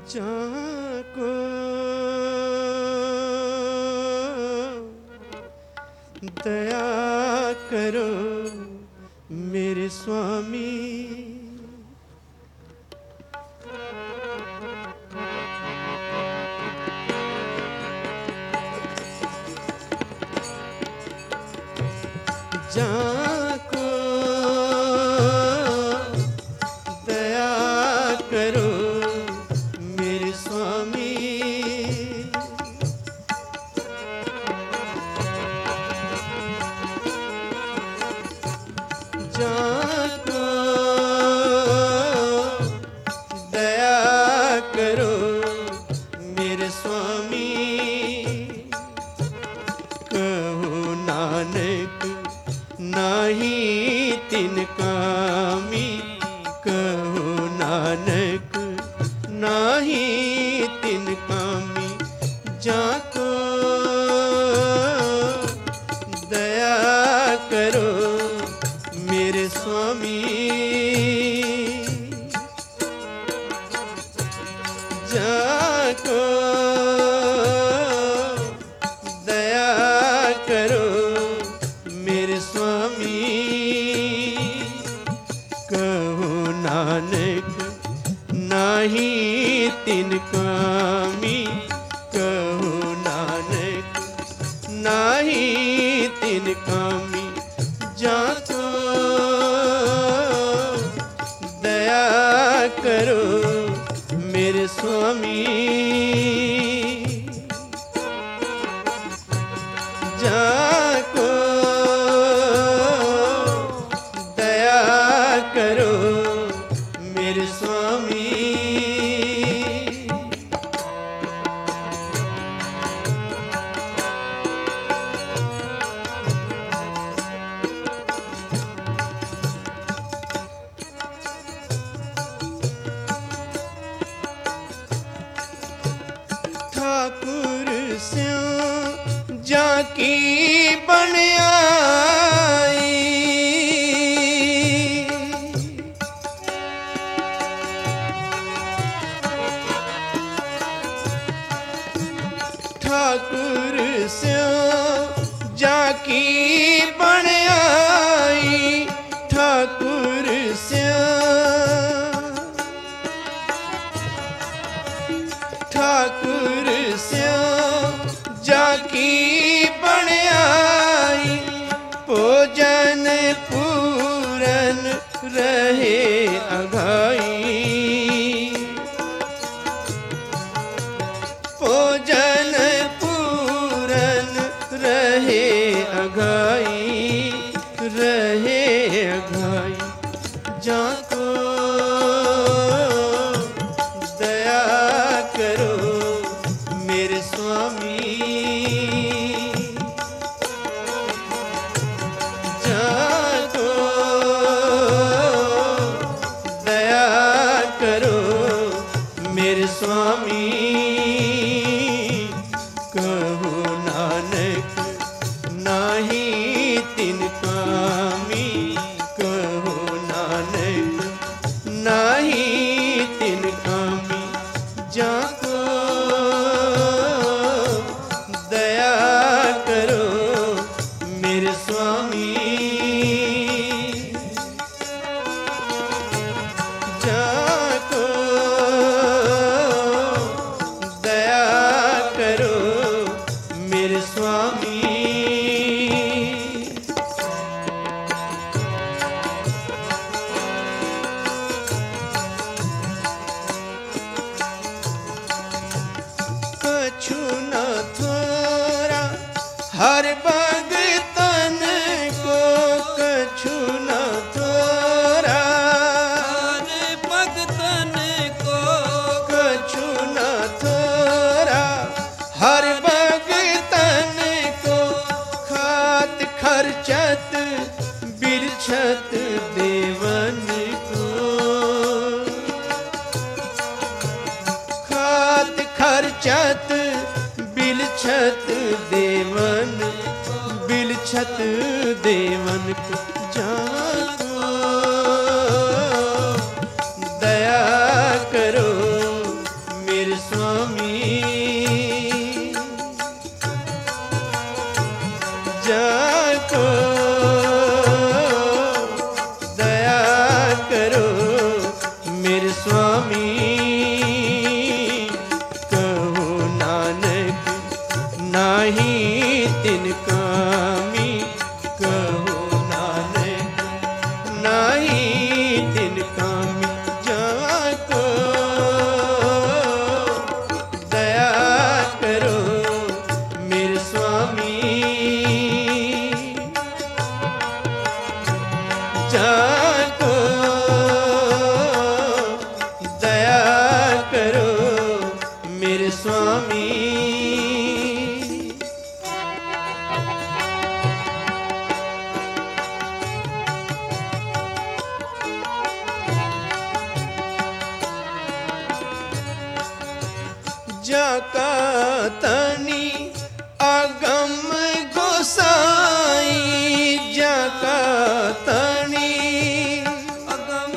जाको दया करो मेरे स्वामी। जाको दया करो मेरे स्वामी। जाको दया करो मेरे स्वामी। कहो नानक नाही तिन कामी। कहो नानक नाही तिन कामी। जाको दया करो मेरे स्वामी। जाको दया करो मेरे स्वामी। कहो नानक नाही तिन कामी। कहो नानक नाही तिन कामी। जाको दया करो मेरे स्वामी। जाको दया करो मेरे स्वामी। ठाकुर स्यों जाकी बन आई। ठाकुर स्यों जाकी बन आई। ठाकुर स्यों ठाकुर स्यों जाकी बन आई। भोजन पूरन रहे अघाई। भोजन पूरन रहे अघाई। रहे अघाई। जाको दया करो मेरे स्वामी। जाको दया करो मेरे स्वामी। कहो नानक नाही तिन कामी। कहो नानक नाही तिन कामी। जाको दया करो मेरे स्वामी। जाको दया करो मेरे स्वामी। कछु न थोरा हर भगतन को। कछु न थोरा हर भगतन को। कछु न थोरा हर भगतन को। खात खर्चत बिरछत देवन को। खात खर्चत बिलछत देवन। बिलछत देवन को। जाको दया करो करो मेरे स्वामी, कहो नानक नाही तिन कामी, कहो नानक नाही तिन कामी। जाको दया करो मेरे स्वामी, जाको दया करो मेरे स्वामी। जाका तनी अगम गोसाई, जाका तनी अगम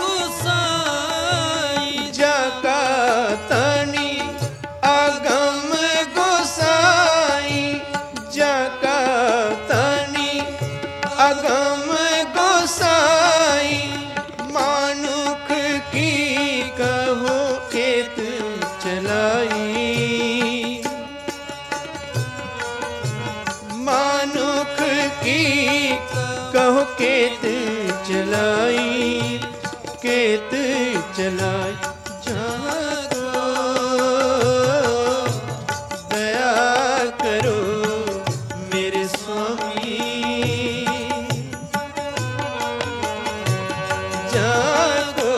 गोसाई, जाका तनी अगम गोसाई, जाका तनी अगम गोसाई। मानुख की कहो खेत चलाई, मानुख की कहो खेत चलाई, खेत चलाई। जाको दया करो मेरे स्वामी, जाको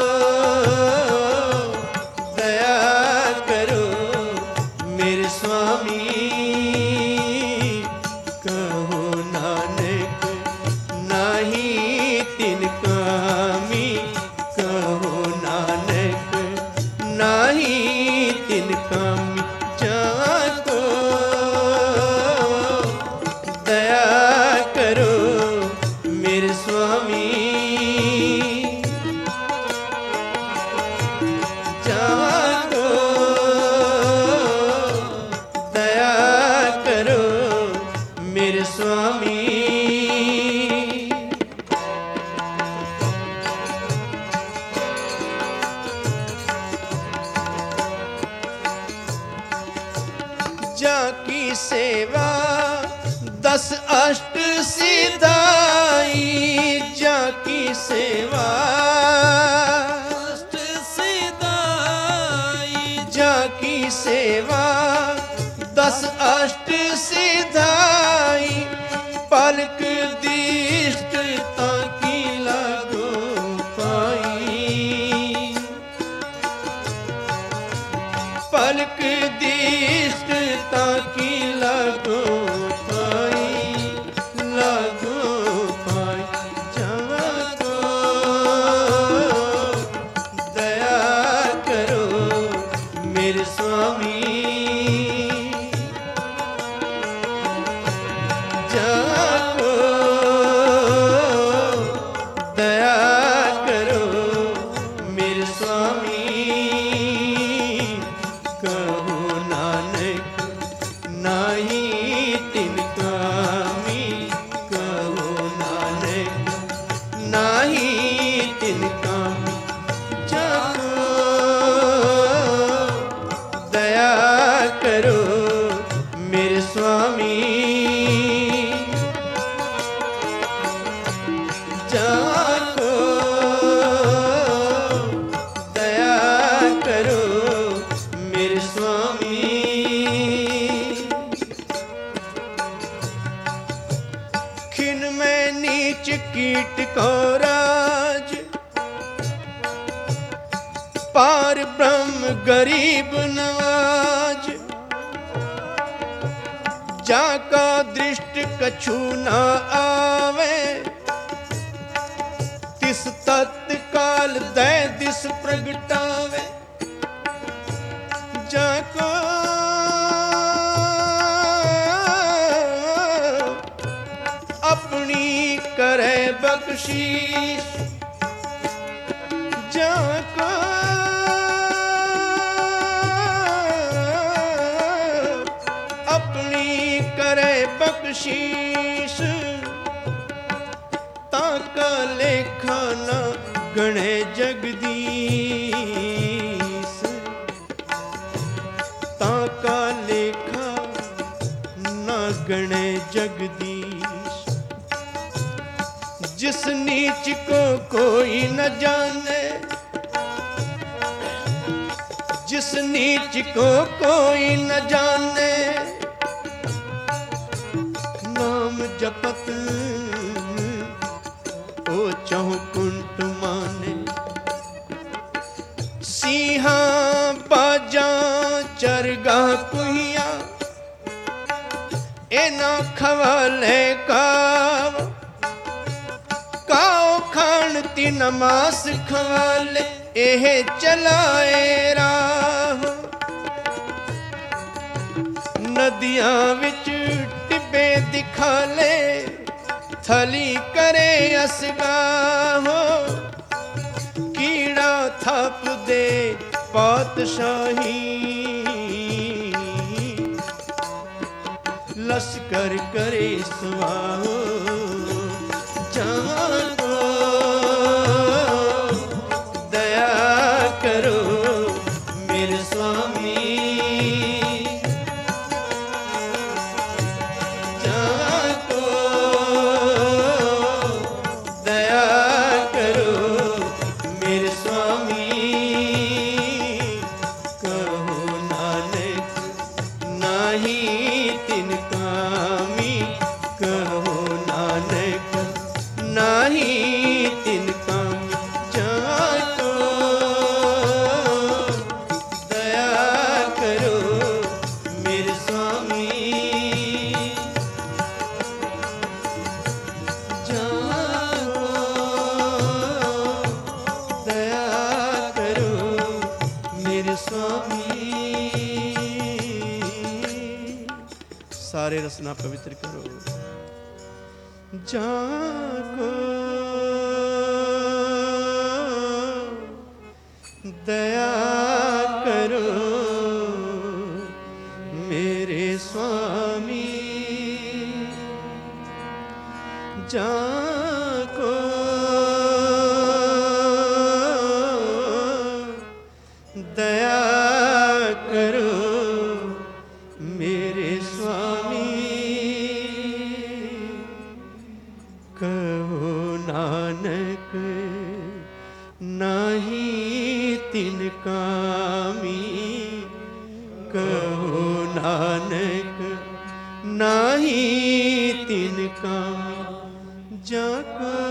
दया करो मेरे स्वामी, कहो नानक नाही तिन कामी, कहो नानक नाही तिन कामी। जाको दया करो मेरे स्वामी, जाको दया करो मेरे स्वामी। जाकी सेवा 10 अष्ट सिधाई, जाकी सेवा अष्ट सिधाई, जाकी सेवा 10 अष्ट सिधाई। पलक दृष्ट ताकी लागो पाई, पलक दृष्ट ताकी लागो पाई, लागो पाई। जाको दया करो मेरे स्वामी, जाको दया करो मेरे स्वामी, कहो नानक नाही तिन कामी, कहो नानक नाही तिन कामी। जाको दया करो मेरे स्वामी, जाको दया करो मेरे स्वामी। खिन में नीच कीट को राज, पार ब्रह्म गरीब नवाज। जाका दृष्ट कछु न आवे, तिस तत्काल दै दिस प्रगटावे। जाको अपनी करे बख्शीश, जाको अपनी करे बख्शीश। ताका लेखा न गणे जगदीश ताका लेखा ना गणे जगदीश। जिस नीच को कोई न जाने, जिस नीच को कोई न जाने, नाम जपत ओ चौकुंट माने। सिंहा बाजा चरगा कुहिया एना खवाले काओ खान तीन मास खवाले एह चलाए राह। नदियां विच टिब्बे दिखाले थली करे असगाहो। कीड़ा थाप दे पातशाही लश्कर करे स्वाहो। जाको दया करो मेरे स्वामी, जाको दया करो मेरे स्वामी। कहो नानक नाही तिन कामी, कहो नानक नाही तिन कामी। जाको दया करो मेरे स्वामी, जाको दया करो मेरे स्वामी। सारे रसना पवित्र करो। जाको दया करो मेरे स्वामी, जाको दया करो मेरे स्वामी। कहो नानक नाही तिन कामी, कहो नानक नाही तिन कामी। जाको